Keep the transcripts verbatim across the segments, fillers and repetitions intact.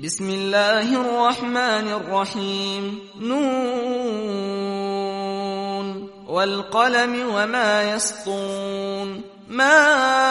بسم الله الرحمن الرحيم نون والقلم وما يسطرون ما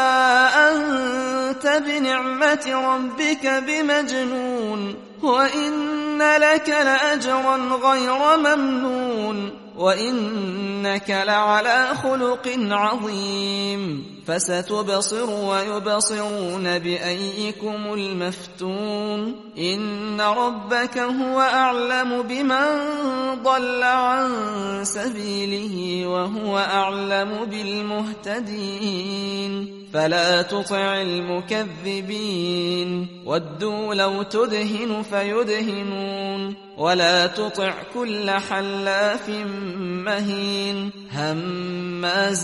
أنت بنعمة ربك بمجنون وإن لك لأجرا غير ممنون وإنك لعلى خلق عظيم فستبصر ويبصرون بأيكم المفتون إن ربك هو أعلم بمن ضل عن سبيله وهو أعلم بالمهتدين فلا تطع المكذبين ودوا لو تدهن فيدهنون ولا تطع كل حلاف مهين هماز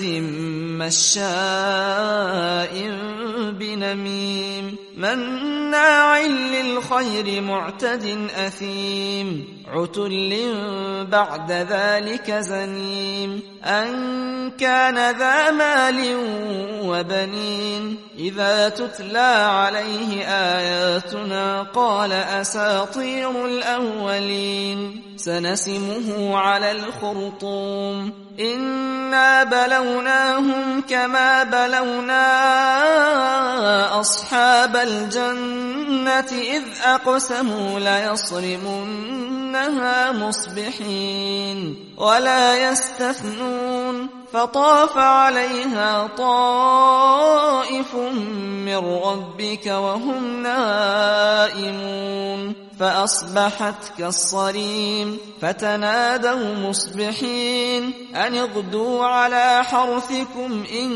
مشاء بنميم مناع للخير معتد أثيم عتل بعد ذلك زنيم أن كان ذا مال وبنين إذا تتلى عليه آياتنا قال أساطير الأولين سنسمه على الخرطوم إنا بلوناهم كما بلونا أصحاب الجنة إذ أقسموا ليصرمنها مصبحين ولا يستثنون فطاف عليها طائف من ربك وهم نائمون فأصبحت كالصريم فتنادوا مصبحين أن اغدوا على حرثكم إن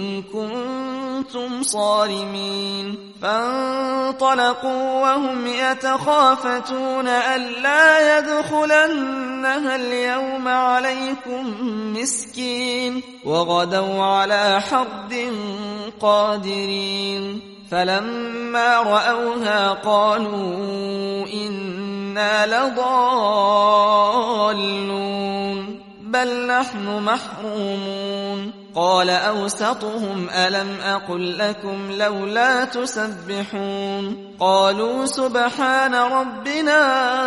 كنتم صارمين فانطلقوا وهم يتخافتون ألا يدخلنها اليوم عليكم مسكين وغدوا على حرد قادرين فلما رأوها قالوا إنا لضالون بل نحن محرومون قال أوسطهم ألم أقل لكم لولا تسبحون قالوا سبحان ربنا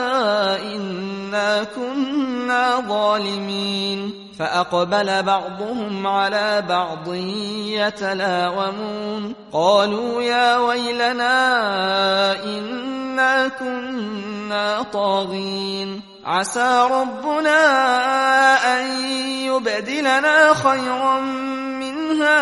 إنا كنا ظالمين فأقبل بعضهم على بعض يتلاومون قالوا يا ويلنا إنا كنا طاغين عسى ربنا أن يبدلنا خيرا منها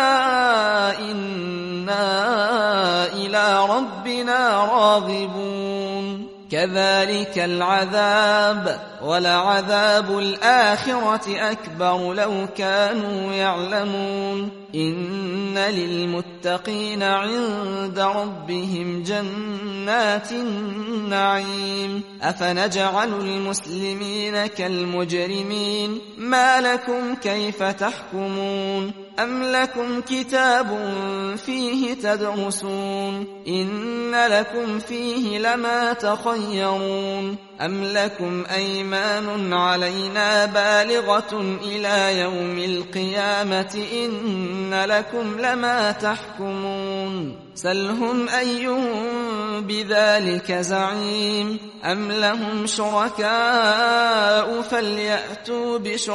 إنا إلى ربنا راغبون كذلك العذاب ولعذاب الآخرة أكبر لو كانوا يعلمون إن للمتقين عند ربهم جنات النعيم أفنجعل المسلمين كالمجرمين ما لكم كيف تحكمون أم لكم كتاب فيه تدرسون إن لكم فيه لما تخيرون أم لكم أيمان علينا بالغة إلى يوم القيامة إن لكم لما تحكمون سلهم أيهم بذلك زعيم أم لهم شركاء فليأتوا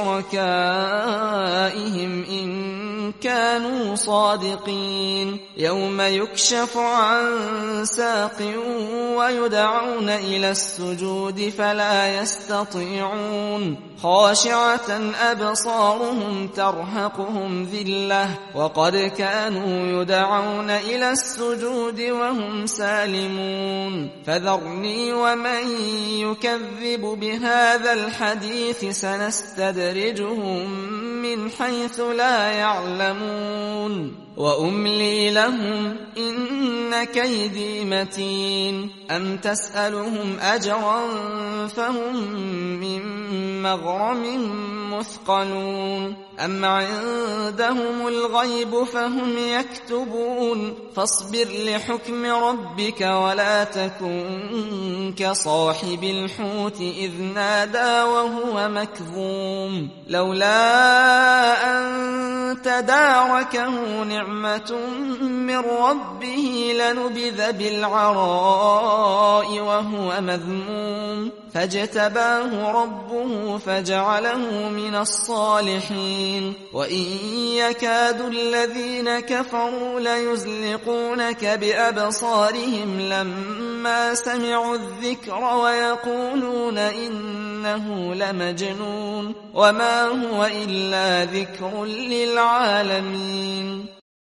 بشركائهم إن كانوا صادقين يوم يكشف عن ساق ويدعون إلى السجود فلا يستطيعون خاشعة أبصارهم ترهقهم ذلة وقد كانوا يدعون إلى السجود وهم سالمون فذرني ومن يكذب بهذا الحديث سنستدرجهم من حيث لا يعلمون وأملي لهم إن كيدي متين أم تسألهم أجرا فهم من مغرم مثقلون أم عندهم الغيب فهم يكتبون فاصبر لحكم ربك ولا تكن كصاحب الحوت إذ نادى وهو مكظوم لولا أن تداركه نعمة نعمة من ربه لنبذ بالعراء وهو مذموم فاجتباه ربه فجعله من الصالحين وإن يكاد الذين كفروا ليزلقونك بأبصارهم لما سمعوا الذكر ويقولون إنه لمجنون وما هو إلا ذكر للعالمين